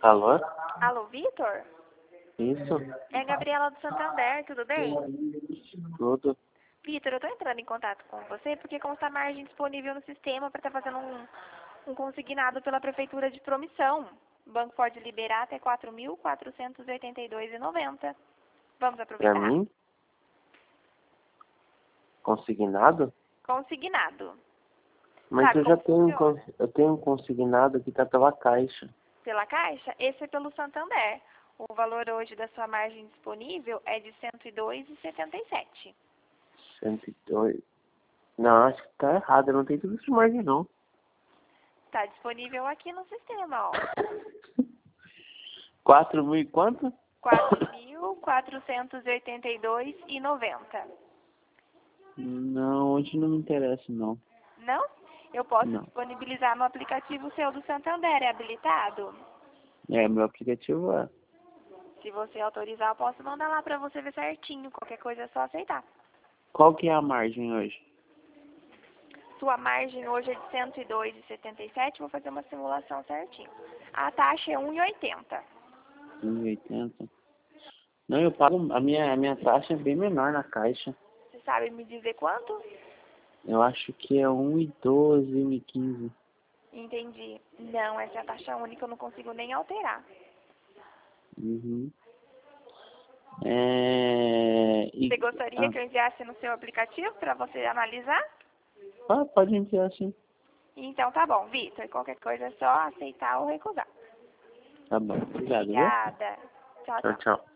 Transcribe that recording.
Alô? Alô, Vitor? Isso? É a Gabriela do Santander, tudo bem? Tudo? Vitor, eu tô entrando em contato com você porque consta a margem disponível no sistema para estar fazendo um consignado pela Prefeitura de Promissão. O banco pode liberar até R$ 4.482,90. Vamos Pra aproveitar? mim? Consignado? Consignado. Mas Sabe eu já como tenho, funciona? eu tenho um consignado que tá pela Caixa. Pela Caixa, esse é pelo Santander. O valor hoje da sua margem disponível é de R$ 102,77. 102. Não, acho que tá errado. Eu não tenho tudo isso de margem, não. Está disponível aqui no sistema, ó. 4.000 e quanto? R$ 4.482,90. Não, hoje não me interessa, não. Não? Eu posso Não. disponibilizar no aplicativo seu do Santander, é habilitado? É, meu aplicativo é. Se você autorizar, eu posso mandar lá pra você ver certinho. Qualquer coisa é só aceitar. Qual que é a margem hoje? Sua margem hoje é de R$ 102,77. Vou fazer uma simulação certinho. A taxa é R$ 1,80. 1,80. Não, eu pago. A minha taxa é bem menor na Caixa. Você sabe me dizer quanto? Eu acho que é 1,12, 1,15. Entendi. Não, essa é a taxa única, eu não consigo nem alterar. Uhum. Você gostaria que eu enviasse no seu aplicativo para você analisar? Pode enviar sim. Então tá bom, Vitor. Qualquer coisa é só aceitar ou recusar. Tá bom. Obrigado, viu? Obrigada. Tchau, Tchau, tchau. tchau.